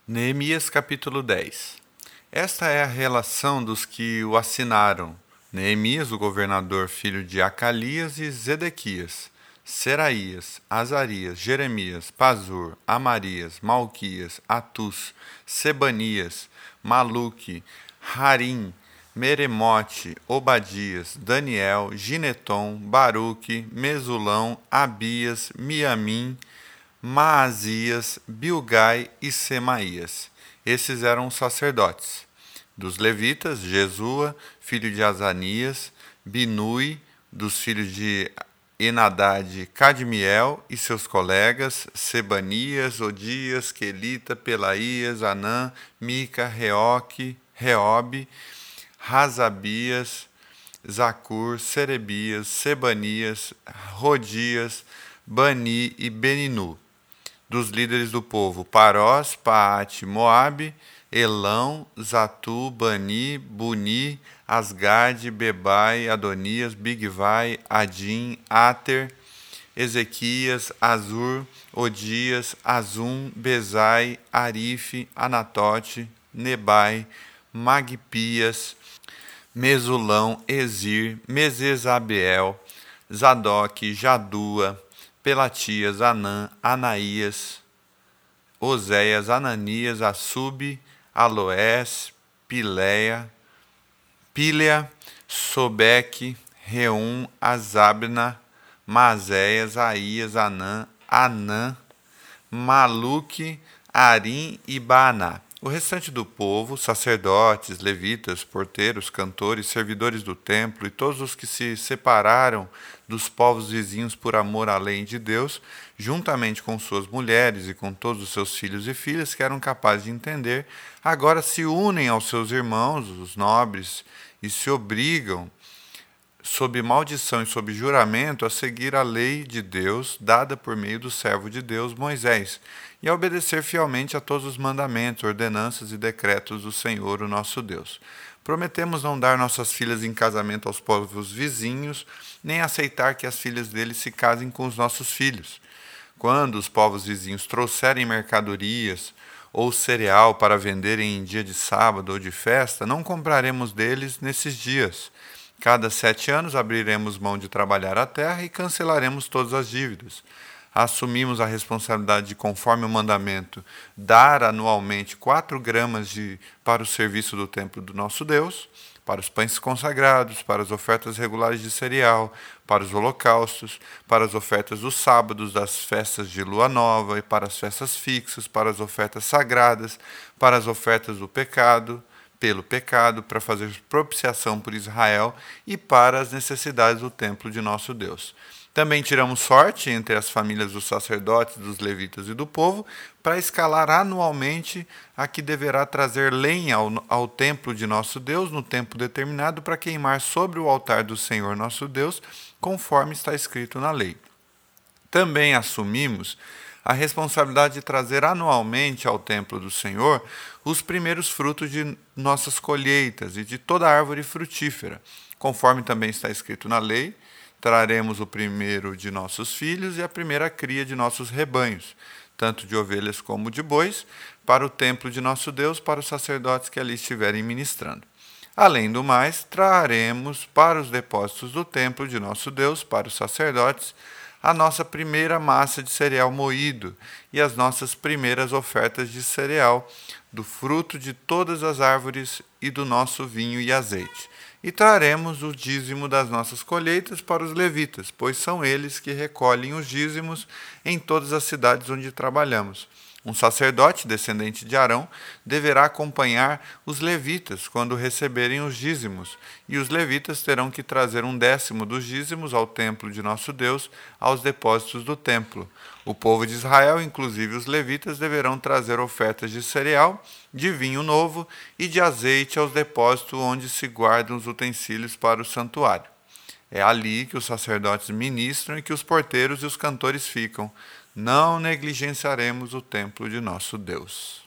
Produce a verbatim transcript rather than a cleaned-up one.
Neemias capítulo dez. Esta é a relação dos que o assinaram: Neemias, o governador, filho de Acalias, e Zedequias, Seraías, Azarias, Jeremias, Pazur, Amarias, Malquias, Atus, Sebanias, Maluque, Harim, Meremote, Obadias, Daniel, Gineton, Baruque, Mesulão, Abias, Miamim, Maasias, Bilgai e Semaías. Esses eram os sacerdotes. Dos levitas, Jesua, filho de Azanias, Binui, dos filhos de Enadad, Cadmiel e seus colegas, Sebanias, Odias, Quelita, Pelaías, Anã, Mica, Reoque, Reobe, Razabias, Zacur, Serebias, Sebanias, Rodias, Bani e Beninu. Dos líderes do povo, Parós, Paate, Moabe, Elão, Zatu, Bani, Buni, Asgade, Bebai, Adonias, Bigvai, Adim, Ater, Ezequias, Azur, Odias, Azum, Bezai, Arife, Anatote, Nebai, Magpias, Mesulão, Ezir, Mesesabeel, Zadok, Jadua, Pelatias, Anã, Anaías, Oséias, Ananias, Assub, Aloés, Pileia, Pílea, Sobeque, Reum, Azabna, Mazéias, Aías, Anã, Anã, Maluque, Arim e Baaná. O restante do povo, sacerdotes, levitas, porteiros, cantores, servidores do templo e todos os que se separaram dos povos vizinhos por amor à lei de Deus, juntamente com suas mulheres e com todos os seus filhos e filhas que eram capazes de entender, agora se unem aos seus irmãos, os nobres, e se obrigam, sob maldição e sob juramento, a seguir a lei de Deus dada por meio do servo de Deus, Moisés, e a obedecer fielmente a todos os mandamentos, ordenanças e decretos do Senhor, o nosso Deus. Prometemos não dar nossas filhas em casamento aos povos vizinhos, nem aceitar que as filhas deles se casem com os nossos filhos. Quando os povos vizinhos trouxerem mercadorias ou cereal para venderem em dia de sábado ou de festa, não compraremos deles nesses dias. Cada sete anos abriremos mão de trabalhar a terra e cancelaremos todas as dívidas. Assumimos a responsabilidade de, conforme o mandamento, dar anualmente quatro gramas de, para o serviço do templo do nosso Deus, para os pães consagrados, para as ofertas regulares de cereal, para os holocaustos, para as ofertas dos sábados, das festas de lua nova e para as festas fixas, para as ofertas sagradas, para as ofertas do pecado, pelo pecado, para fazer propiciação por Israel e para as necessidades do templo de nosso Deus. Também tiramos sorte entre as famílias dos sacerdotes, dos levitas e do povo, para escalar anualmente a que deverá trazer lenha ao, ao templo de nosso Deus, no tempo determinado, para queimar sobre o altar do Senhor nosso Deus, conforme está escrito na lei. Também assumimos a responsabilidade de trazer anualmente ao templo do Senhor os primeiros frutos de nossas colheitas e de toda árvore frutífera, conforme também está escrito na lei. Traremos o primeiro de nossos filhos e a primeira cria de nossos rebanhos, tanto de ovelhas como de bois, para o templo de nosso Deus, para os sacerdotes que ali estiverem ministrando. Além do mais, traremos para os depósitos do templo de nosso Deus, para os sacerdotes, a nossa primeira massa de cereal moído e as nossas primeiras ofertas de cereal, do fruto de todas as árvores e do nosso vinho e azeite. E traremos o dízimo das nossas colheitas para os levitas, pois são eles que recolhem os dízimos em todas as cidades onde trabalhamos. Um sacerdote, descendente de Arão, deverá acompanhar os levitas quando receberem os dízimos, e os levitas terão que trazer um décimo dos dízimos ao templo de nosso Deus, aos depósitos do templo. O povo de Israel, inclusive os levitas, deverão trazer ofertas de cereal, de vinho novo e de azeite aos depósitos onde se guardam os utensílios para o santuário. É ali que os sacerdotes ministram e que os porteiros e os cantores ficam. Não negligenciaremos o templo de nosso Deus.